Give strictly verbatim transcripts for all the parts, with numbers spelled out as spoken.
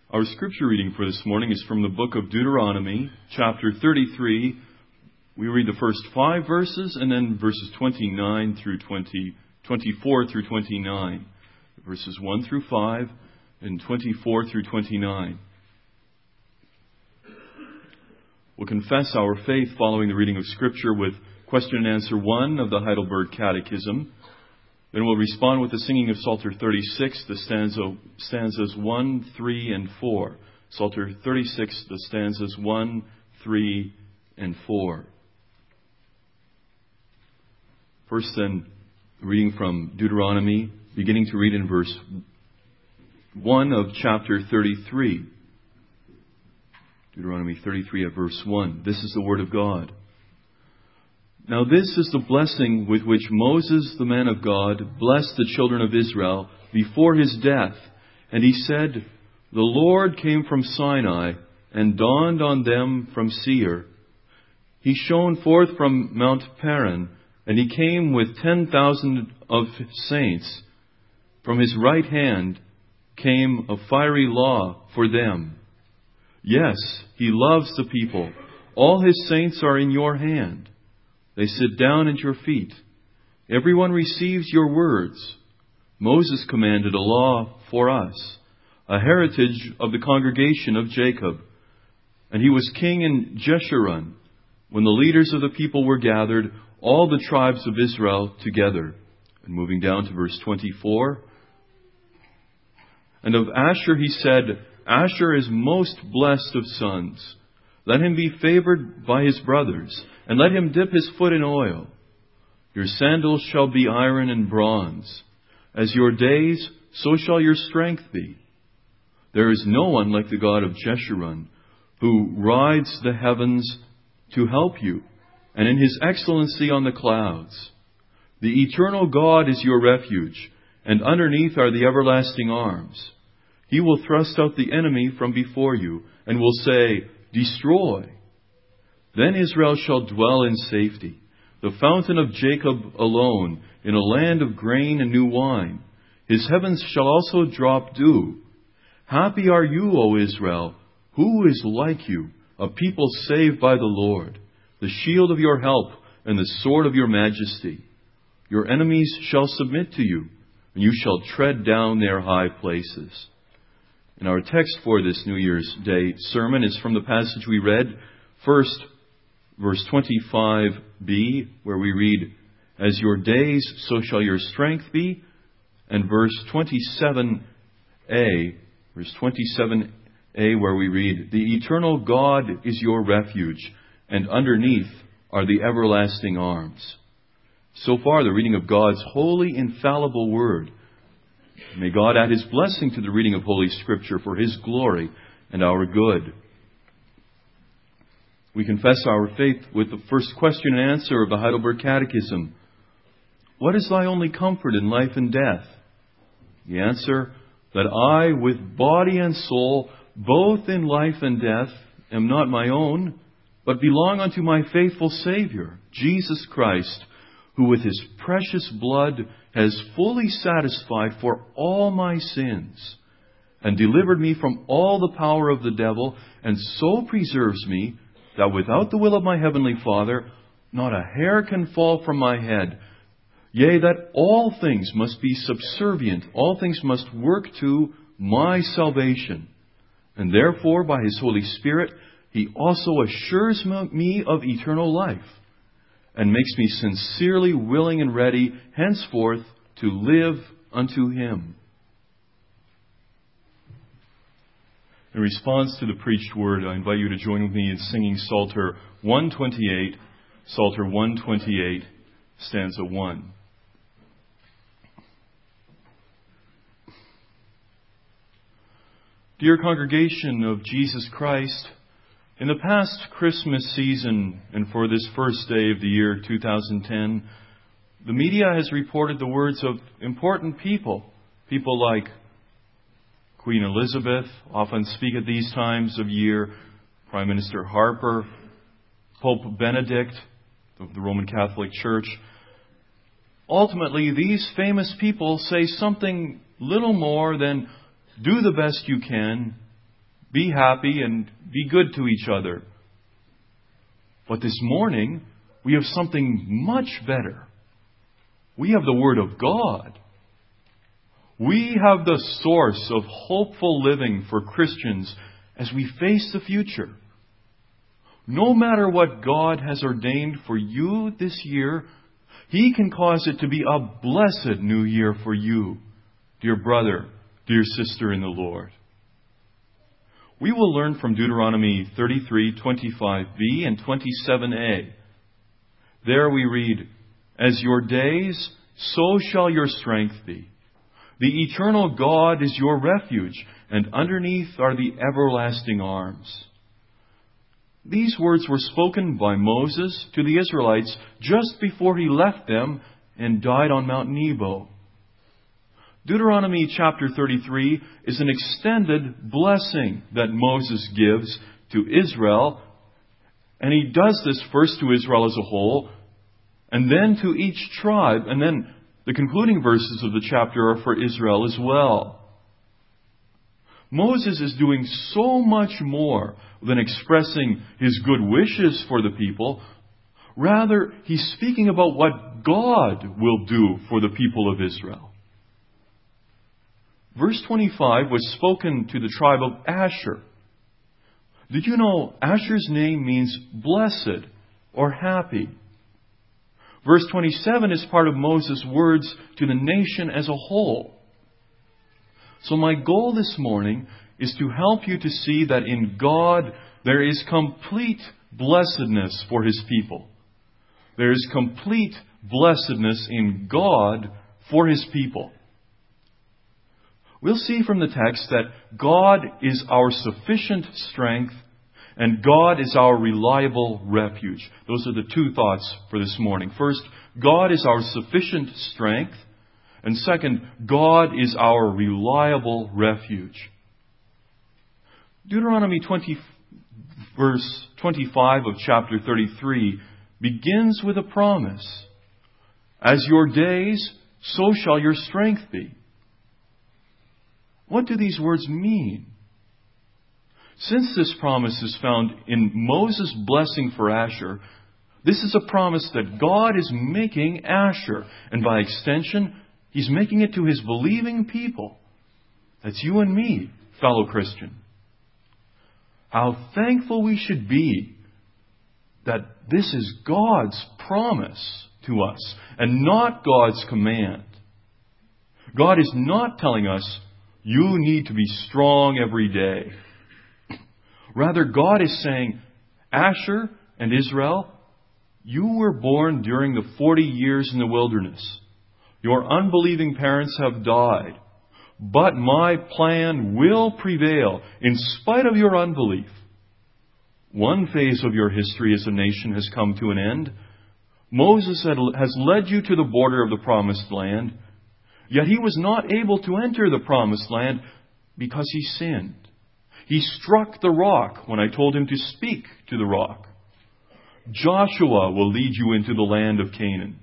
Our scripture reading for this morning is from the book of Deuteronomy, chapter thirty-three. We read the first five verses and then verses twenty-nine through twenty, twenty-four through twenty-nine. Verses one through five and twenty-four through twenty-nine. We'll confess our faith following the reading of scripture with question and answer one of the Heidelberg Catechism. Then we'll respond with the singing of Psalter thirty-six, the stanza, stanzas one, three, and four. Psalter thirty-six, the stanzas one, three, and four. First then, reading from Deuteronomy, beginning to read in verse one of chapter thirty-three. Deuteronomy thirty-three at verse one. This is the word of God. Now this is the blessing with which Moses, the man of God, blessed the children of Israel before his death. And he said, The Lord came from Sinai and dawned on them from Seir. He shone forth from Mount Paran, and he came with ten thousand of saints. From his right hand came a fiery law for them. Yes, he loves the people. All his saints are in your hand. They sit down at your feet. Everyone receives your words. Moses commanded a law for us, a heritage of the congregation of Jacob. And he was king in Jeshurun, when the leaders of the people were gathered, all the tribes of Israel together. And moving down to verse twenty-four. And of Asher he said, Asher is most blessed of sons. Let him be favored by his brothers, and let him dip his foot in oil. Your sandals shall be iron and bronze. As your days, so shall your strength be. There is no one like the God of Jeshurun, who rides the heavens to help you, and in his excellency on the clouds. The eternal God is your refuge, and underneath are the everlasting arms. He will thrust out the enemy from before you, and will say, Destroy. Then Israel shall dwell in safety, the fountain of Jacob alone, in a land of grain and new wine. His heavens shall also drop dew. Happy are you, O Israel! Who is like you, a people saved by the Lord, the shield of your help and the sword of your majesty? Your enemies shall submit to you, and you shall tread down their high places. And our text for this New Year's Day sermon is from the passage we read, first, verse twenty-five b, where we read, As your days, so shall your strength be. And verse twenty-seven a, verse twenty-seven a, where we read, The eternal God is your refuge, and underneath are the everlasting arms. So far, the reading of God's holy, infallible word. May God add His blessing to the reading of Holy Scripture for His glory and our good. We confess our faith with the first question and answer of the Heidelberg Catechism. What is thy only comfort in life and death? The answer, that I, with body and soul, both in life and death, am not my own, but belong unto my faithful Savior, Jesus Christ, who with His precious blood has fully satisfied for all my sins, and delivered me from all the power of the devil, and so preserves me, that without the will of my heavenly Father, not a hair can fall from my head. Yea, that all things must be subservient, all things must work to my salvation. And therefore, by His Holy Spirit, He also assures me of eternal life, and makes me sincerely willing and ready henceforth to live unto Him. In response to the preached word, I invite you to join with me in singing Psalter one twenty-eight, Psalter one twenty-eight, stanza one. Dear congregation of Jesus Christ, in the past Christmas season and for this first day of the year two thousand ten, the media has reported the words of important people, people like Queen Elizabeth, often speak at these times of year, Prime Minister Harper, Pope Benedict of the Roman Catholic Church. Ultimately, these famous people say something little more than, do the best you can be happy and be good to each other. But this morning, we have something much better. We have the Word of God. We have the source of hopeful living for Christians as we face the future. No matter what God has ordained for you this year, He can cause it to be a blessed new year for you, dear brother, dear sister in the Lord. We will learn from Deuteronomy thirty-three, twenty-five b and twenty-seven a. There we read, "As your days, so shall your strength be. The eternal God is your refuge, and underneath are the everlasting arms." These words were spoken by Moses to the Israelites just before he left them and died on Mount Nebo. Deuteronomy chapter thirty-three is an extended blessing that Moses gives to Israel. And he does this first to Israel as a whole, and then to each tribe. And then the concluding verses of the chapter are for Israel as well. Moses is doing so much more than expressing his good wishes for the people. Rather, he's speaking about what God will do for the people of Israel. Verse twenty-five was spoken to the tribe of Asher. Did you know Asher's name means blessed or happy? Verse twenty-seven is part of Moses' words to the nation as a whole. So my goal this morning is to help you to see that in God there is complete blessedness for His people. There is complete blessedness in God for His people. We'll see from the text that God is our sufficient strength and God is our reliable refuge. Those are the two thoughts for this morning. First, God is our sufficient strength. And second, God is our reliable refuge. Deuteronomy twenty, verse twenty-five of chapter thirty-three begins with a promise. As your days, so shall your strength be. What do these words mean? Since this promise is found in Moses' blessing for Asher, this is a promise that God is making Asher, and by extension, He's making it to His believing people. That's you and me, fellow Christian. How thankful we should be that this is God's promise to us and not God's command. God is not telling us, you need to be strong every day. Rather, God is saying, Asher and Israel, you were born during the forty years in the wilderness. Your unbelieving parents have died. But my plan will prevail in spite of your unbelief. One phase of your history as a nation has come to an end. Moses has led you to the border of the promised land. Yet he was not able to enter the promised land because he sinned. He struck the rock when I told him to speak to the rock. Joshua will lead you into the land of Canaan.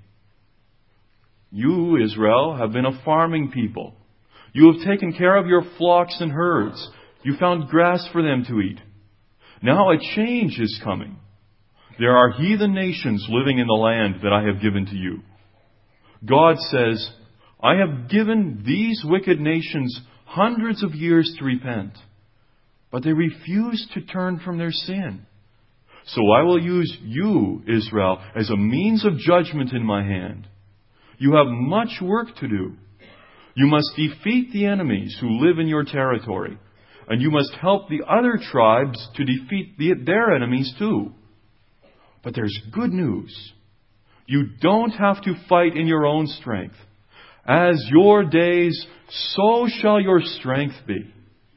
You, Israel, have been a farming people. You have taken care of your flocks and herds. You found grass for them to eat. Now a change is coming. There are heathen nations living in the land that I have given to you. God says, I have given these wicked nations hundreds of years to repent, but they refuse to turn from their sin. So I will use you, Israel, as a means of judgment in my hand. You have much work to do. You must defeat the enemies who live in your territory, and you must help the other tribes to defeat the, their enemies too. But there's good news. You don't have to fight in your own strength. As your days, so shall your strength be.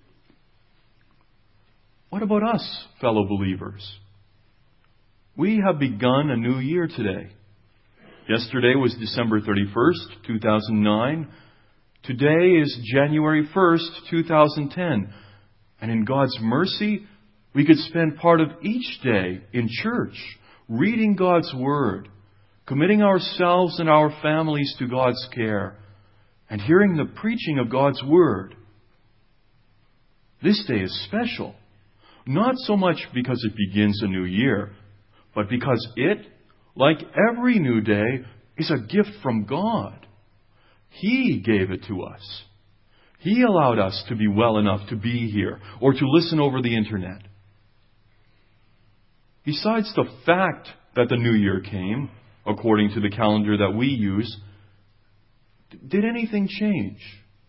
What about us, fellow believers? We have begun a new year today. Yesterday was December thirty-first, two thousand nine. Today is January first, two thousand ten. And in God's mercy, we could spend part of each day in church, reading God's Word, committing ourselves and our families to God's care, and hearing the preaching of God's Word. This day is special. Not so much because it begins a new year, but because it, like every new day, is a gift from God. He gave it to us. He allowed us to be well enough to be here or to listen over the internet. Besides the fact that the new year came, according to the calendar that we use, did anything change?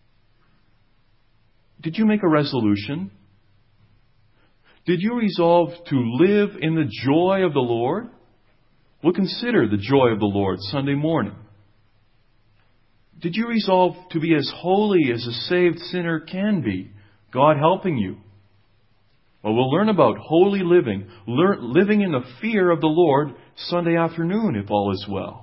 Did you make a resolution? Did you resolve to live in the joy of the Lord? We'll consider the joy of the Lord Sunday morning. Did you resolve to be as holy as a saved sinner can be, God helping you? Well, we'll learn about holy living, learn, living in the fear of the Lord Sunday afternoon, if all is well.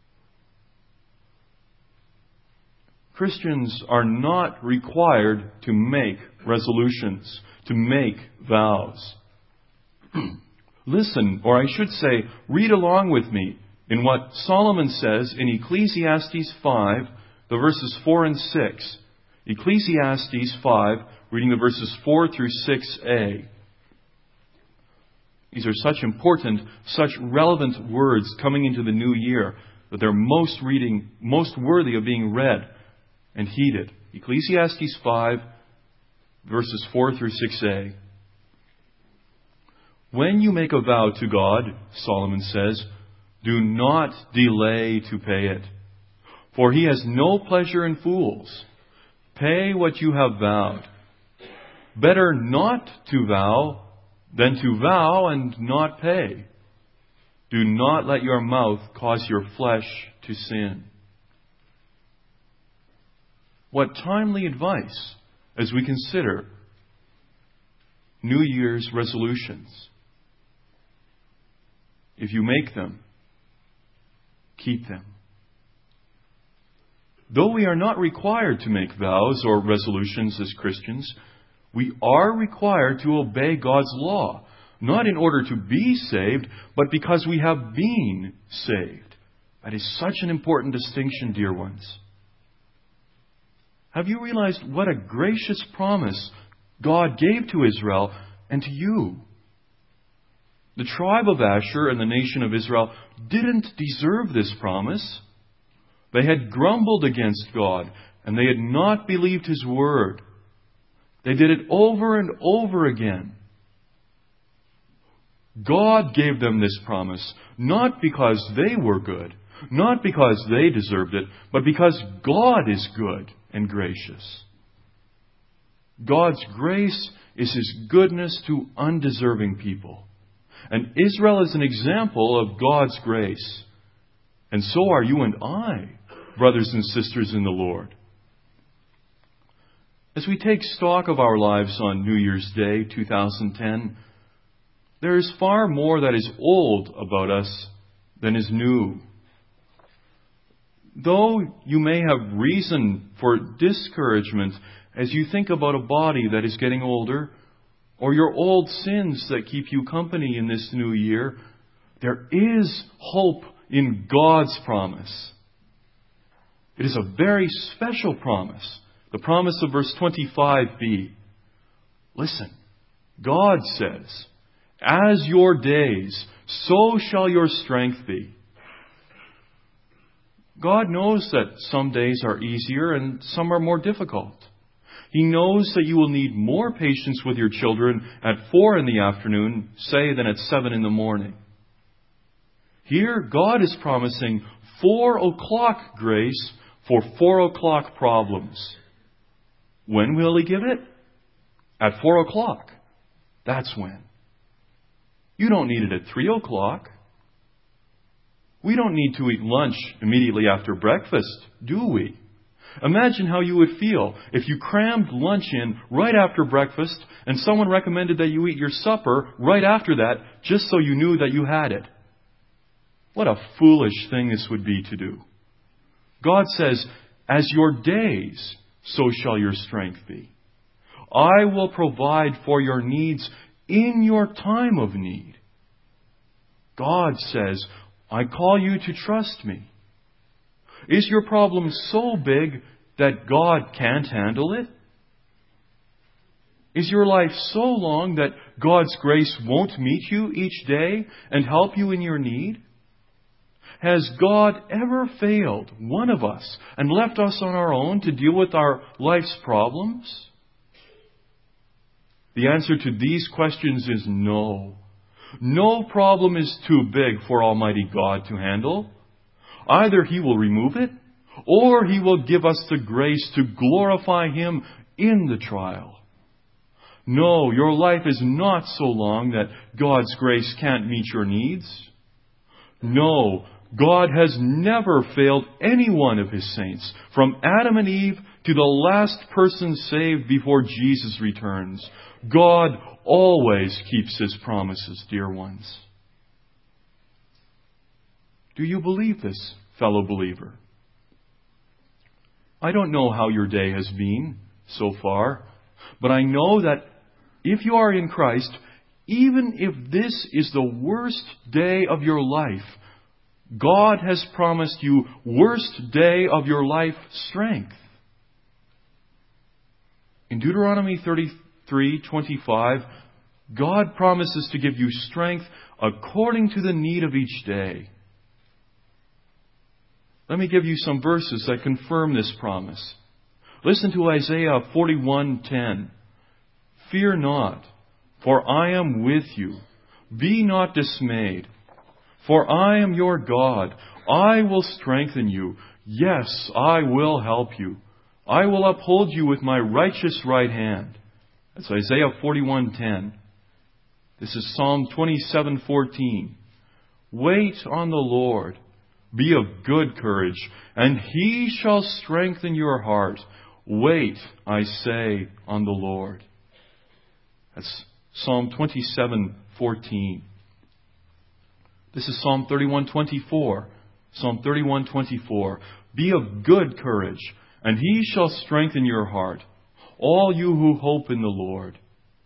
Christians are not required to make resolutions, to make vows. Listen, or I should say, read along with me in what Solomon says in Ecclesiastes five, the verses four and six. Ecclesiastes five, reading the verses four through six a. These are such important, such relevant words coming into the new year that they're most reading, most worthy of being read and heeded. Ecclesiastes five, verses four through six a. When you make a vow to God, Solomon says, do not delay to pay it, for He has no pleasure in fools. Pay what you have vowed. Better not to vow than to vow and not pay. Do not let your mouth cause your flesh to sin. What timely advice as we consider New Year's resolutions. If you make them, keep them. Though we are not required to make vows or resolutions as Christians, we are required to obey God's law, not in order to be saved, but because we have been saved. That is such an important distinction, dear ones. Have you realized what a gracious promise God gave to Israel and to you? The tribe of Asher and the nation of Israel didn't deserve this promise. They had grumbled against God, and they had not believed His word. They did it over and over again. God gave them this promise, not because they were good, not because they deserved it, but because God is good and gracious. God's grace is His goodness to undeserving people. And Israel is an example of God's grace. And so are you and I, brothers and sisters in the Lord. As we take stock of our lives on New Year's Day, two thousand ten, there is far more that is old about us than is new. Though you may have reason for discouragement as you think about a body that is getting older, or your old sins that keep you company in this new year, there is hope in God's promise. It is a very special promise. The promise of verse twenty-five b. Listen, God says, as your days, so shall your strength be. God knows that some days are easier and some are more difficult. He knows that you will need more patience with your children at four in the afternoon, say, than at seven in the morning. Here, God is promising four o'clock grace for four o'clock problems. When will He give it? At four o'clock. That's when. You don't need it at three o'clock. We don't need to eat lunch immediately after breakfast, do we? Imagine how you would feel if you crammed lunch in right after breakfast and someone recommended that you eat your supper right after that just so you knew that you had it. What a foolish thing this would be to do. God says, as your days, so shall your strength be. I will provide for your needs in your time of need. God says, I call you to trust me. Is your problem so big that God can't handle it? Is your life so long that God's grace won't meet you each day and help you in your need? Has God ever failed one of us and left us on our own to deal with our life's problems? The answer to these questions is no. No problem is too big for Almighty God to handle. Either He will remove it, or He will give us the grace to glorify Him in the trial. No, your life is not so long that God's grace can't meet your needs. No, God has never failed any one of His saints, from Adam and Eve to the last person saved before Jesus returns. God always keeps His promises, dear ones. Do you believe this, fellow believer? I don't know how your day has been so far, but I know that if you are in Christ, even if this is the worst day of your life, God has promised you worst day of your life strength. In Deuteronomy thirty-three twenty-five, God promises to give you strength according to the need of each day. Let me give you some verses that confirm this promise. Listen to Isaiah forty-one ten. Fear not, for I am with you. Be not dismayed, for I am your God. I will strengthen you. Yes, I will help you. I will uphold you with my righteous right hand. That's Isaiah forty-one ten. This is Psalm twenty-seven fourteen. Wait on the Lord. Be of good courage, and He shall strengthen your heart. Wait, I say, on the Lord. That's Psalm twenty-seven fourteen. This is Psalm thirty-one twenty-four. Psalm thirty-one twenty-four. Be of good courage, and He shall strengthen your heart, all you who hope in the Lord.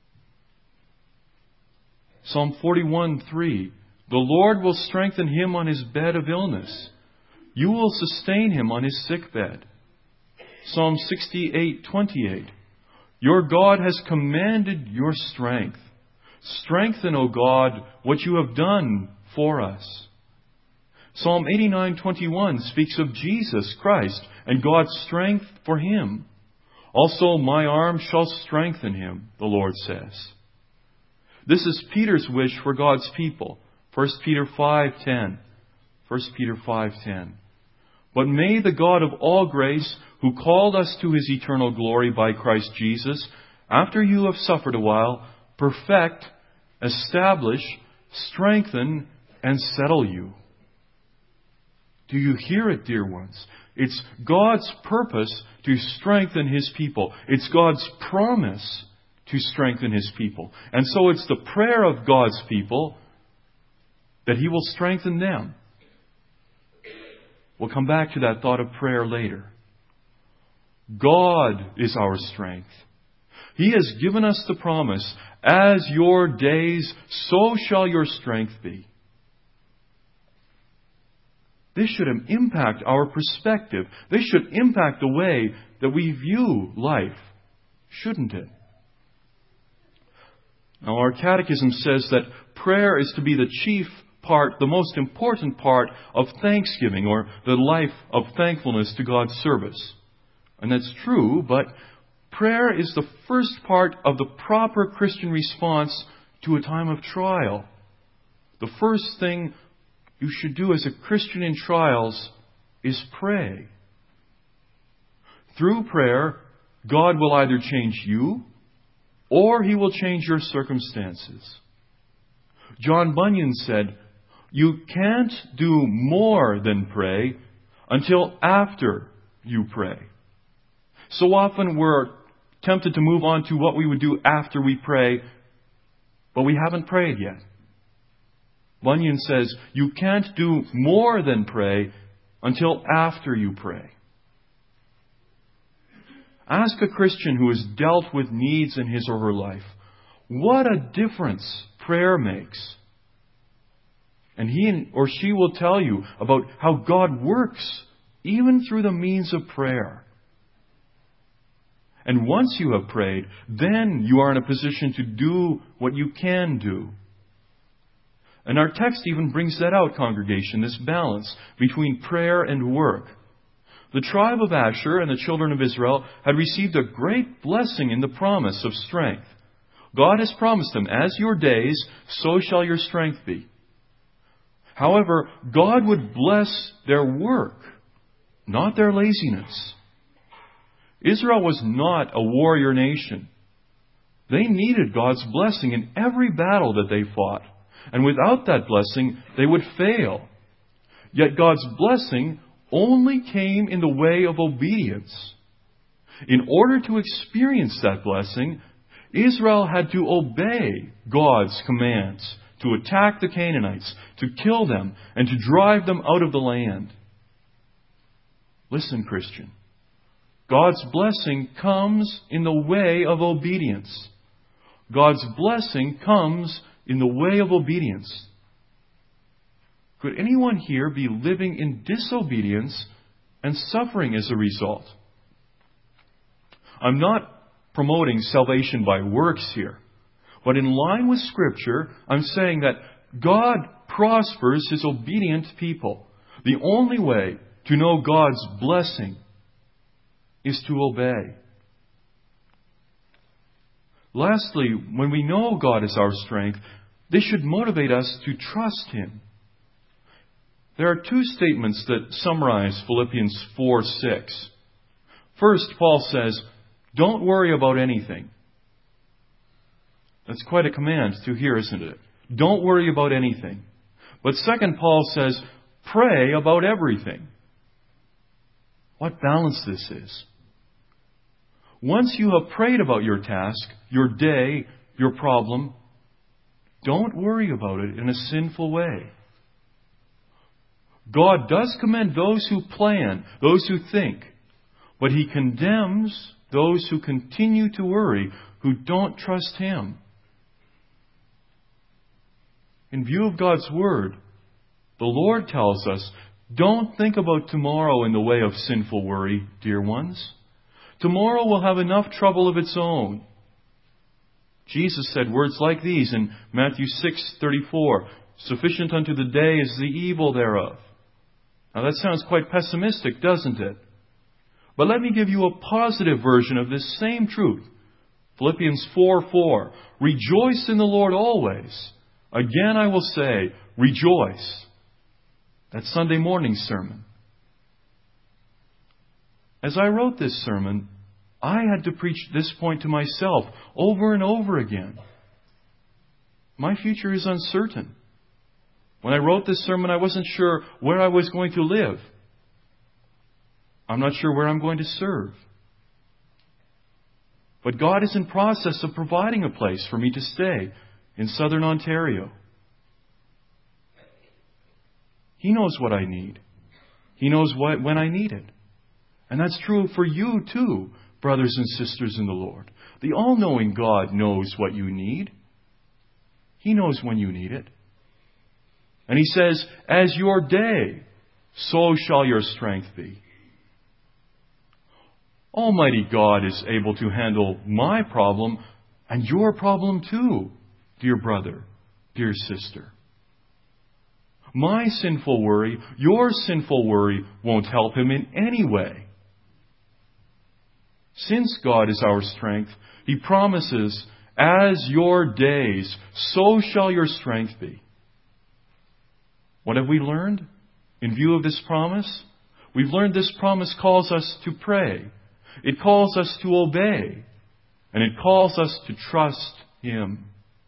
Psalm forty-one three. The Lord will strengthen him on his bed of illness. You will sustain him on his sick bed. Psalm sixty-eight twenty-eight. Your God has commanded your strength. Strengthen, O God, what you have done for us. Psalm eighty-nine twenty-one speaks of Jesus Christ and God's strength for Him. Also, my arm shall strengthen him, the Lord says. This is Peter's wish for God's people. First Peter five ten. First Peter five ten. But may the God of all grace, who called us to His eternal glory by Christ Jesus, after you have suffered a while, perfect, establish, strengthen, and settle you. Do you hear it, dear ones? It's God's purpose to strengthen His people. It's God's promise to strengthen His people. And so it's the prayer of God's people that He will strengthen them. We'll come back to that thought of prayer later. God is our strength. He has given us the promise, as your days, so shall your strength be. This should impact our perspective. This should impact the way that we view life, shouldn't it? Now, our catechism says that prayer is to be the chief part, the most important part of thanksgiving, or the life of thankfulness to God's service. And that's true, but prayer is the first part of the proper Christian response to a time of trial. The first thing you should do as a Christian in trials is pray. Through prayer, God will either change you or He will change your circumstances. John Bunyan said, "You can't do more than pray until after you pray." So often we're tempted to move on to what we would do after we pray, but we haven't prayed yet. Bunyan says, you can't do more than pray until after you pray. Ask a Christian who has dealt with needs in his or her life, what a difference prayer makes. And he or she will tell you about how God works even through the means of prayer. And once you have prayed, then you are in a position to do what you can do. And our text even brings that out, congregation, this balance between prayer and work. The tribe of Asher and the children of Israel had received a great blessing in the promise of strength. God has promised them, as your days, so shall your strength be. However, God would bless their work, not their laziness. Israel was not a warrior nation. They needed God's blessing in every battle that they fought. And without that blessing, they would fail. Yet God's blessing only came in the way of obedience. In order to experience that blessing, Israel had to obey God's commands to attack the Canaanites, to kill them, and to drive them out of the land. Listen, Christian. God's blessing comes in the way of obedience. God's blessing comes in the way of obedience. Could anyone here be living in disobedience and suffering as a result? I'm not promoting salvation by works here, but in line with Scripture, I'm saying that God prospers His obedient people. The only way to know God's blessing is to obey. Lastly, when we know God is our strength, this should motivate us to trust Him. There are two statements that summarize Philippians four six. First, Paul says, don't worry about anything. That's quite a command to hear, isn't it? Don't worry about anything. But second, Paul says, pray about everything. What balance this is. Once you have prayed about your task, your day, your problem, don't worry about it in a sinful way. God does commend those who plan, those who think, but He condemns those who continue to worry, who don't trust Him. In view of God's Word, the Lord tells us, don't think about tomorrow in the way of sinful worry, dear ones. Tomorrow will have enough trouble of its own. Jesus said words like these in Matthew six thirty-four, sufficient unto the day is the evil thereof. Now that sounds quite pessimistic, doesn't it? But let me give you a positive version of this same truth. Philippians four four, rejoice in the Lord always. Again I will say, rejoice. That's Sunday morning's sermon. As I wrote this sermon, I had to preach this point to myself over and over again. My future is uncertain. When I wrote this sermon, I wasn't sure where I was going to live. I'm not sure where I'm going to serve. But God is in process of providing a place for me to stay in southern Ontario. He knows what I need. He knows what, when I need it. And that's true for you too, brothers and sisters in the Lord. The all-knowing God knows what you need. He knows when you need it. And He says, as your day, so shall your strength be. Almighty God is able to handle my problem and your problem too, dear brother, dear sister. My sinful worry, your sinful worry won't help Him in any way. Since God is our strength, He promises, as your days, so shall your strength be. What have we learned in view of this promise? We've learned this promise calls us to pray. It calls us to obey. And it calls us to trust Him.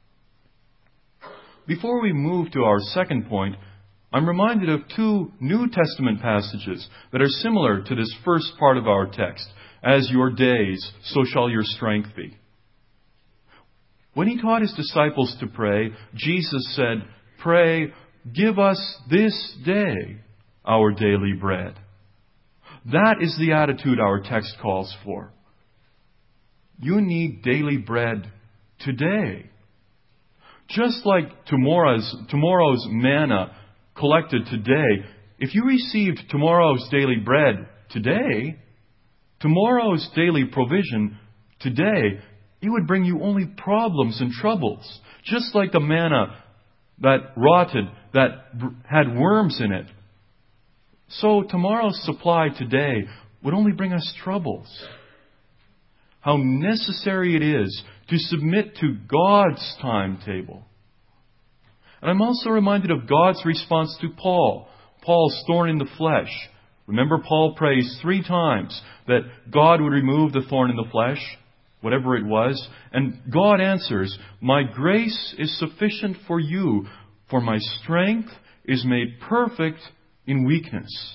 Before we move to our second point, I'm reminded of two New Testament passages that are similar to this first part of our text. As your days, so shall your strength be. When He taught His disciples to pray, Jesus said, pray, give us this day our daily bread. That is the attitude our text calls for. You need daily bread today. Just like tomorrow's, tomorrow's manna collected today, if you received tomorrow's daily bread today, tomorrow's daily provision Today, it would bring you only problems and troubles. Just like the manna that rotted, that had worms in it. So tomorrow's supply today would only bring us troubles. How necessary it is to submit to God's timetable. And I'm also reminded of God's response to Paul, Paul's thorn in the flesh. Remember, Paul prays three times that God would remove the thorn in the flesh, whatever it was. And God answers, "My grace is sufficient for you, for my strength is made perfect in weakness."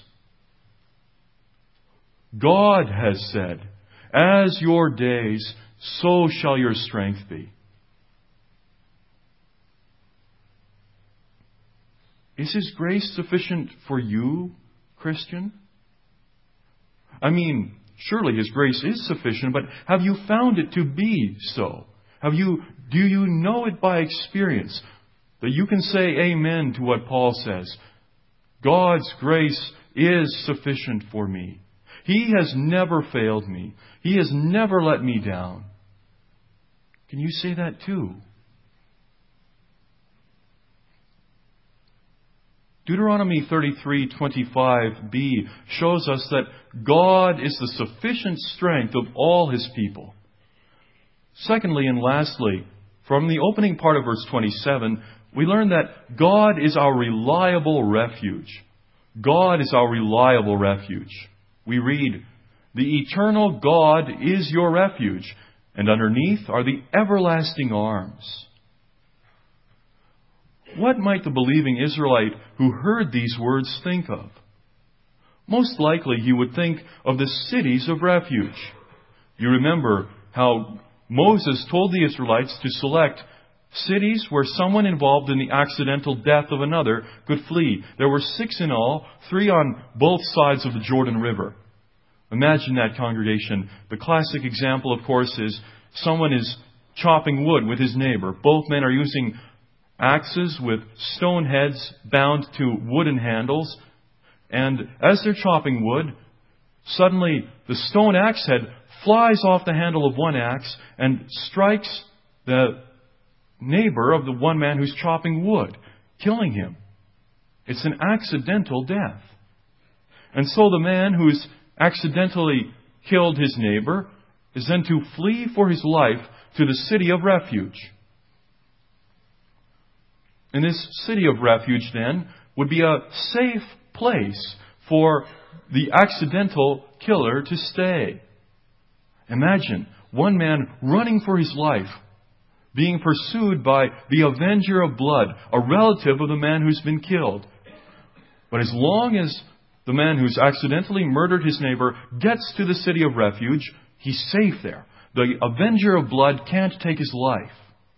God has said, "As your days, so shall your strength be." Is His grace sufficient for you, Christian? I mean, surely His grace is sufficient, but have you found it to be so? Have you, do you know it by experience? That you can say amen to what Paul says. God's grace is sufficient for me. He has never failed me. He has never let me down. Can you say that too? Deuteronomy thirty-three twenty-five b shows us that God is the sufficient strength of all His people. Secondly and lastly, from the opening part of verse twenty-seven, we learn that God is our reliable refuge. God is our reliable refuge. We read, "The eternal God is your refuge, and underneath are the everlasting arms." What might the believing Israelite who heard these words think of? Most likely he would think of the cities of refuge. You remember how Moses told the Israelites to select cities where someone involved in the accidental death of another could flee. There were six in all, three on both sides of the Jordan River. Imagine that congregation. The classic example, of course, is someone is chopping wood with his neighbor. Both men are using axes with stone heads bound to wooden handles. And as they're chopping wood, suddenly the stone axe head flies off the handle of one axe and strikes the neighbor of the one man who's chopping wood, killing him. It's an accidental death. And so the man who's accidentally killed his neighbor is then to flee for his life to the city of refuge. And this city of refuge, then, would be a safe place for the accidental killer to stay. Imagine one man running for his life, being pursued by the avenger of blood, a relative of the man who's been killed. But as long as the man who's accidentally murdered his neighbor gets to the city of refuge, he's safe there. The avenger of blood can't take his life.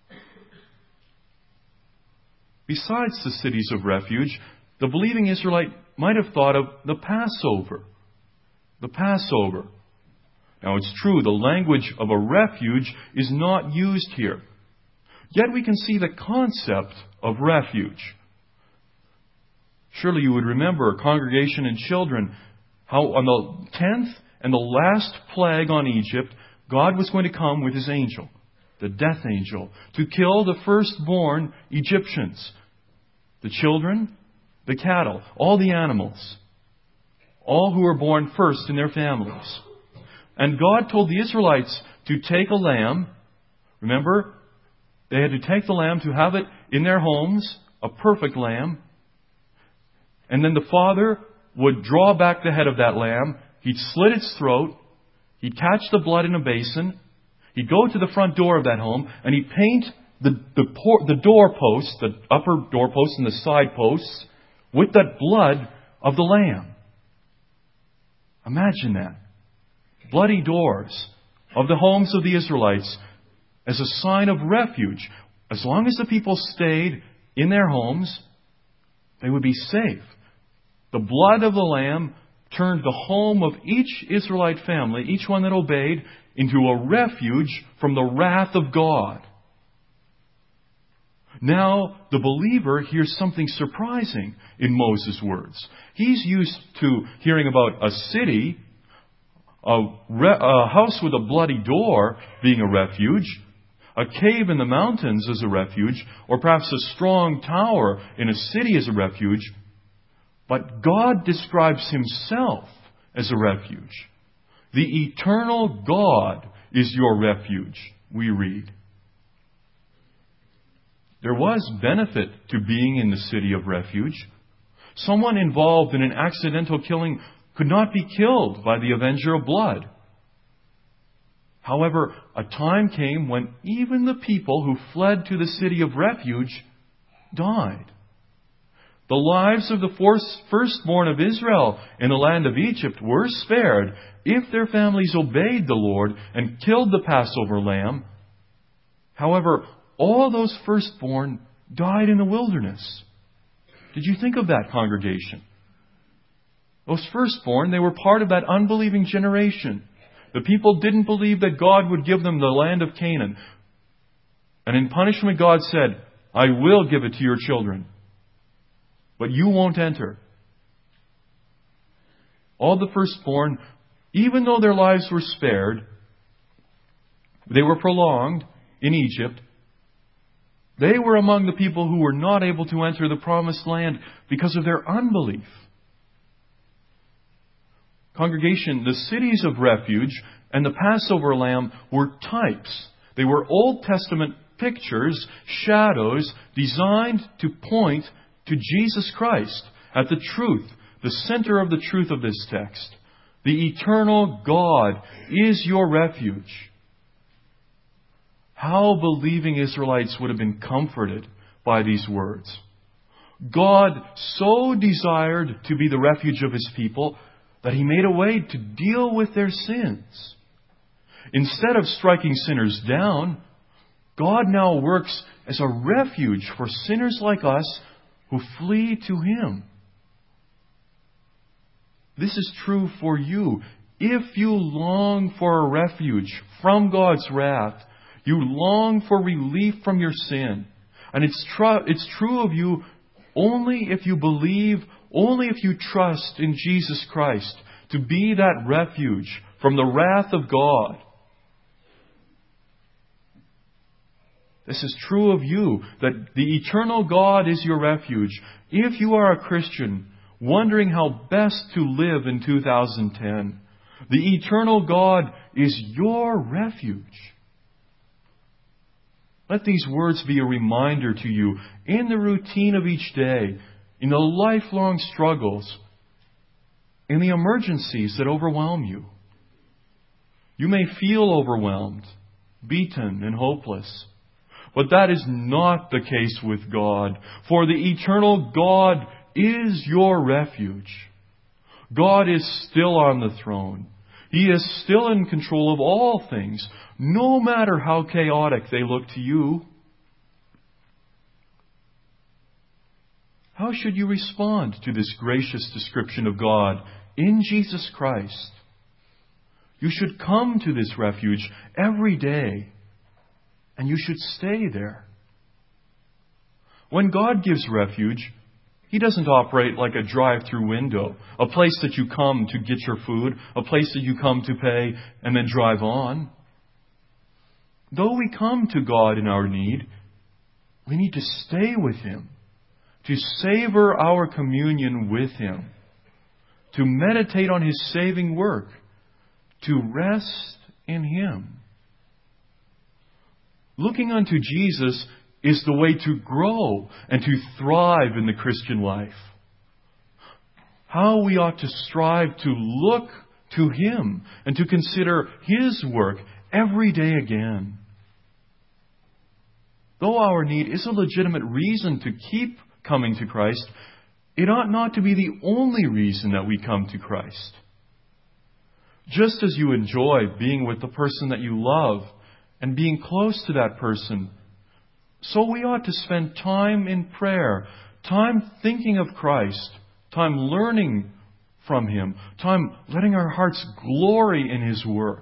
Besides the cities of refuge, the believing Israelite might have thought of the Passover. The Passover. Now it's true, the language of a refuge is not used here. Yet we can see the concept of refuge. Surely you would remember, congregation and children, how on the tenth and the last plague on Egypt, God was going to come with His angel, the death angel, to kill the firstborn Egyptians. The children, the cattle, all the animals. All who were born first in their families. And God told the Israelites to take a lamb. Remember, they had to take the lamb to have it in their homes, a perfect lamb. And then the father would draw back the head of that lamb. He'd slit its throat. He'd catch the blood in a basin. He'd go to the front door of that home and he'd paint the, the, por- the doorposts, the upper doorposts and the side posts, with that blood of the lamb. Imagine that. Bloody doors of the homes of the Israelites as a sign of refuge. As long as the people stayed in their homes, they would be safe. The blood of the lamb turned the home of each Israelite family, each one that obeyed, into a refuge from the wrath of God. Now, the believer hears something surprising in Moses' words. He's used to hearing about a city, a, re- a house with a bloody door being a refuge, a cave in the mountains as a refuge, or perhaps a strong tower in a city as a refuge. But God describes Himself as a refuge. The eternal God is your refuge, we read. There was benefit to being in the city of refuge. Someone involved in an accidental killing could not be killed by the avenger of blood. However, a time came when even the people who fled to the city of refuge died. The lives of the firstborn of Israel in the land of Egypt were spared if their families obeyed the Lord and killed the Passover lamb. However, all those firstborn died in the wilderness. Did you think of that, congregation? Those firstborn, they were part of that unbelieving generation. The people didn't believe that God would give them the land of Canaan. And in punishment, God said, I will give it to your children, but you won't enter. All the firstborn, even though their lives were spared, they were prolonged in Egypt. They were among the people who were not able to enter the promised land because of their unbelief. Congregation, the cities of refuge and the Passover lamb were types. They were Old Testament pictures, shadows, designed to point to Jesus Christ at the truth, the center of the truth of this text. The eternal God is your refuge. How believing Israelites would have been comforted by these words. God so desired to be the refuge of His people that He made a way to deal with their sins. Instead of striking sinners down, God now works as a refuge for sinners like us who flee to Him. This is true for you. If you long for a refuge from God's wrath, you long for relief from your sin. And it's, tr- it's true of you only if you believe, only if you trust in Jesus Christ to be that refuge from the wrath of God. This is true of you, that the eternal God is your refuge. If you are a Christian, wondering how best to live in two thousand ten, the eternal God is your refuge. Let these words be a reminder to you in the routine of each day, in the lifelong struggles, in the emergencies that overwhelm you. You may feel overwhelmed, beaten, and hopeless. But that is not the case with God. For the eternal God is your refuge. God is still on the throne. He is still in control of all things, no matter how chaotic they look to you. How should you respond to this gracious description of God in Jesus Christ? You should come to this refuge every day, and you should stay there. When God gives refuge, He doesn't operate like a drive-through window, a place that you come to get your food, a place that you come to pay and then drive on. Though we come to God in our need, we need to stay with Him, to savor our communion with Him, to meditate on His saving work, to rest in Him. Looking unto Jesus is the way to grow and to thrive in the Christian life. How we ought to strive to look to Him and to consider His work every day again. Though our need is a legitimate reason to keep coming to Christ, it ought not to be the only reason that we come to Christ. Just as you enjoy being with the person that you love and being close to that person, so we ought to spend time in prayer, time thinking of Christ, time learning from Him, time letting our hearts glory in His work.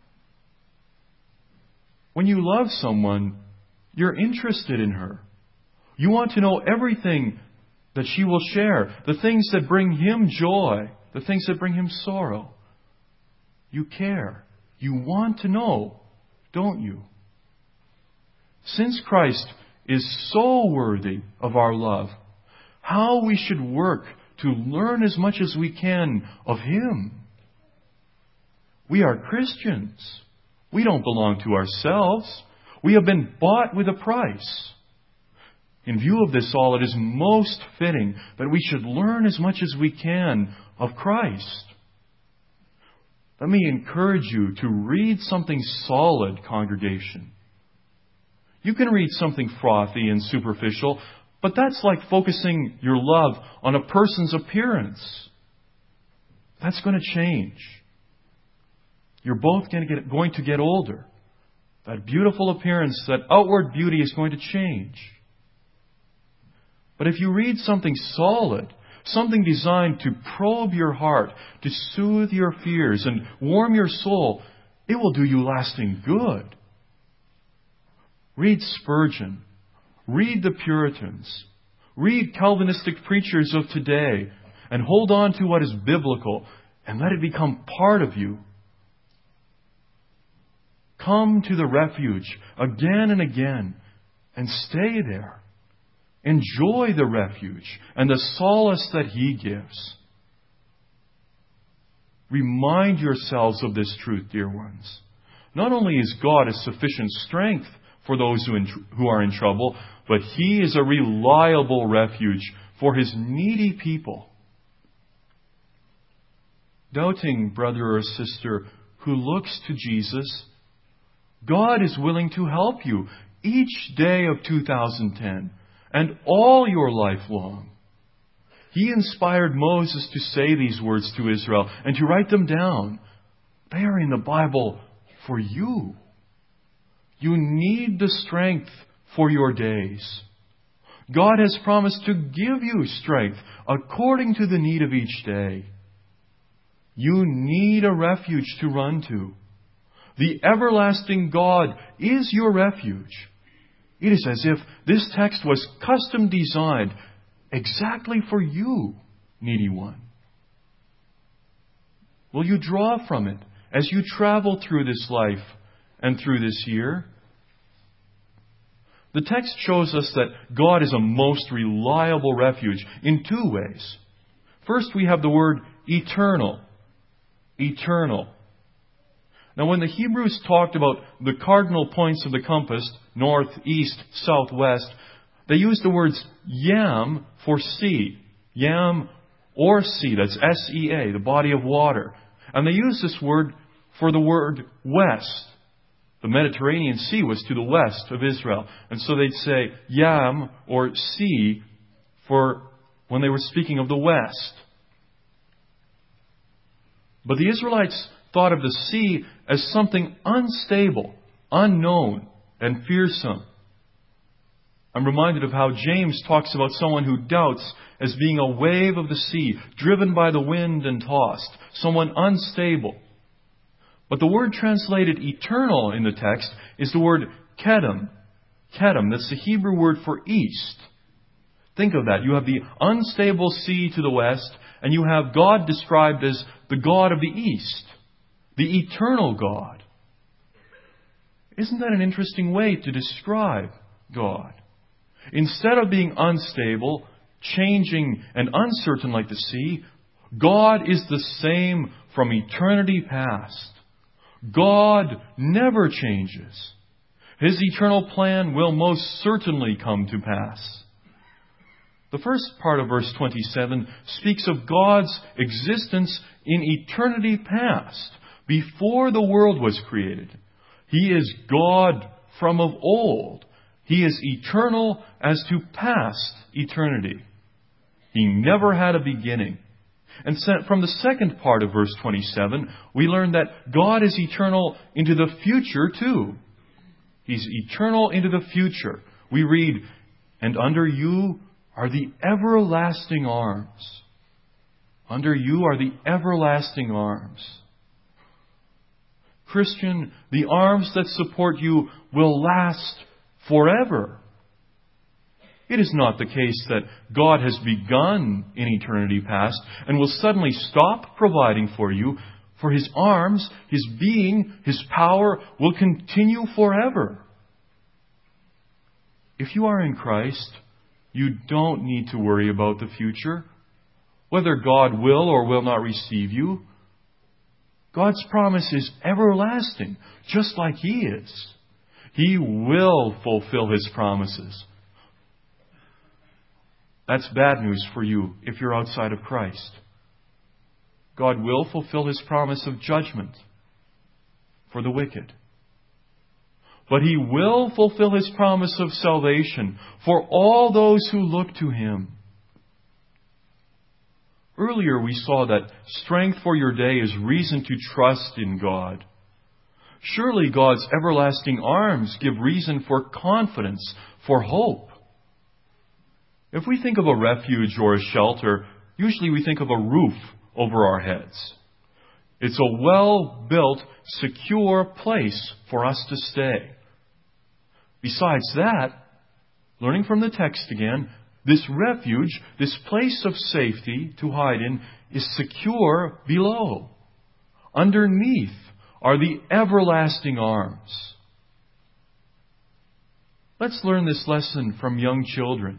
When you love someone, you're interested in her. You want to know everything that she will share, the things that bring him joy, the things that bring him sorrow. You care. You want to know, don't you? Since Christ is so worthy of our love, how we should work to learn as much as we can of Him. We are Christians. We don't belong to ourselves. We have been bought with a price. In view of this all, it is most fitting that we should learn as much as we can of Christ. Let me encourage you to read something solid, congregation. You can read something frothy and superficial, but that's like focusing your love on a person's appearance. That's going to change. You're both going to get, going to get older. That beautiful appearance, that outward beauty is going to change. But if you read something solid, something designed to probe your heart, to soothe your fears and warm your soul, it will do you lasting good. Read Spurgeon. Read the Puritans. Read Calvinistic preachers of today and hold on to what is biblical and let it become part of you. Come to the refuge again and again and stay there. Enjoy the refuge and the solace that He gives. Remind yourselves of this truth, dear ones. Not only is God a sufficient strength for those who, in, who are in trouble, but He is a reliable refuge for His needy people. Doubting brother or sister who looks to Jesus, God is willing to help you each day of two thousand ten and all your life long. He inspired Moses to say these words to Israel and to write them down. They are in the Bible for you. You need the strength for your days. God has promised to give you strength according to the need of each day. You need a refuge to run to. The everlasting God is your refuge. It is as if this text was custom designed exactly for you, needy one. Will you draw from it as you travel through this life and through this year? The text shows us that God is a most reliable refuge in two ways. First, we have the word eternal. Eternal. Now, when the Hebrews talked about the cardinal points of the compass, north, east, south, west, they used the words yam for sea. Yam or sea, that's S E A, the body of water. And they used this word for the word west. The Mediterranean Sea was to the west of Israel. And so they'd say yam or sea for when they were speaking of the west. But the Israelites thought of the sea as something unstable, unknown, and fearsome. I'm reminded of how James talks about someone who doubts as being a wave of the sea, driven by the wind and tossed, someone unstable. But the word translated eternal in the text is the word kedem. Kedem, that's the Hebrew word for east. Think of that. You have the unstable sea to the west, and you have God described as the God of the east. The eternal God. Isn't that an interesting way to describe God? Instead of being unstable, changing, and uncertain like the sea, God is the same from eternity past. God never changes. His eternal plan will most certainly come to pass. The first part of verse twenty-seven speaks of God's existence in eternity past, before the world was created. He is God from of old. He is eternal as to past eternity. He never had a beginning. And from the second part of verse twenty-seven, we learn that God is eternal into the future too. He's eternal into the future. We read, "And under you are the everlasting arms." Under you are the everlasting arms. Christian, the arms that support you will last forever. It is not the case that God has begun in eternity past and will suddenly stop providing for you, For His arms, His being, His power will continue forever. If you are in Christ, you don't need to worry about the future, whether God will or will not receive you. God's promise is everlasting, just like He is. He will fulfill His promises. That's bad news for you if you're outside of Christ. God will fulfill His promise of judgment for the wicked. But He will fulfill His promise of salvation for all those who look to Him. Earlier we saw that strength for your day is reason to trust in God. Surely God's everlasting arms give reason for confidence, for hope. If we think of a refuge or a shelter, usually we think of a roof over our heads. It's a well-built, secure place for us to stay. Besides that, learning from the text again, this refuge, this place of safety to hide in, is secure below. Underneath are the everlasting arms. Let's learn this lesson from young children.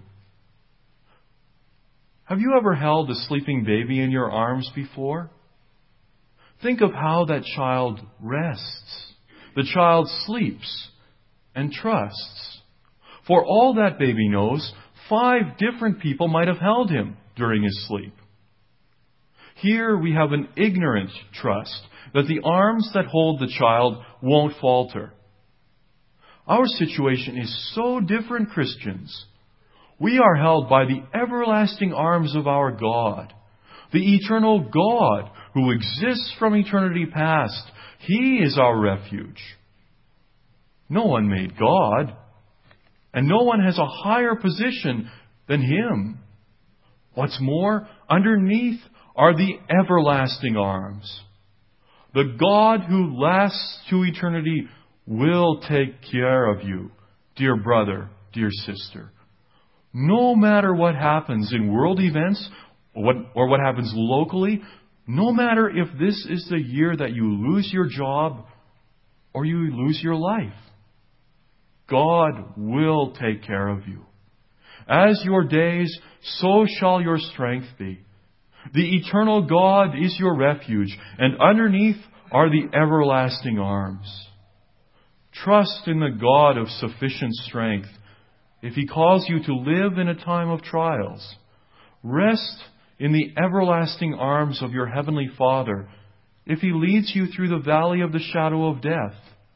Have you ever held a sleeping baby in your arms before? Think of how that child rests. The child sleeps and trusts. For all that baby knows, five different people might have held him during his sleep. Here we have an ignorant trust that the arms that hold the child won't falter. Our situation is so different, Christians. We are held by the everlasting arms of our God, the eternal God who exists from eternity past. He is our refuge. No one made God, and no one has a higher position than Him. What's more, underneath are the everlasting arms. The God who lasts to eternity will take care of you, dear brother, dear sister. No matter what happens in world events or what, or what happens locally, no matter if this is the year that you lose your job or you lose your life, God will take care of you. As your days, so shall your strength be. The eternal God is your refuge, and underneath are the everlasting arms. Trust in the God of sufficient strength. If He calls you to live in a time of trials, rest in the everlasting arms of your Heavenly Father if He leads you through the valley of the shadow of death.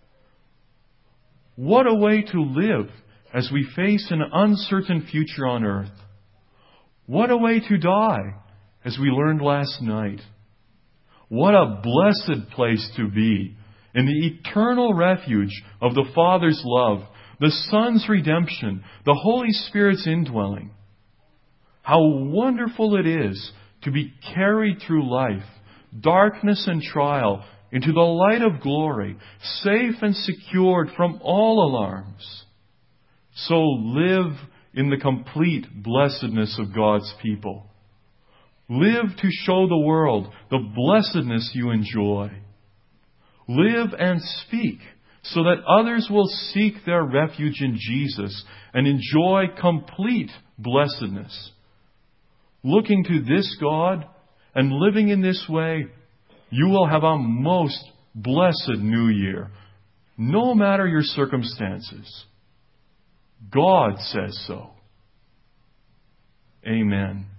What a way to live as we face an uncertain future on earth. What a way to die, as we learned last night. What a blessed place to be in the eternal refuge of the Father's love, the Son's redemption, the Holy Spirit's indwelling. How wonderful it is to be carried through life, darkness and trial, into the light of glory, safe and secured from all alarms. So live in the complete blessedness of God's people. Live to show the world the blessedness you enjoy. Live and speak so that others will seek their refuge in Jesus and enjoy complete blessedness. Looking to this God and living in this way, you will have a most blessed new year, no matter your circumstances. God says so. Amen.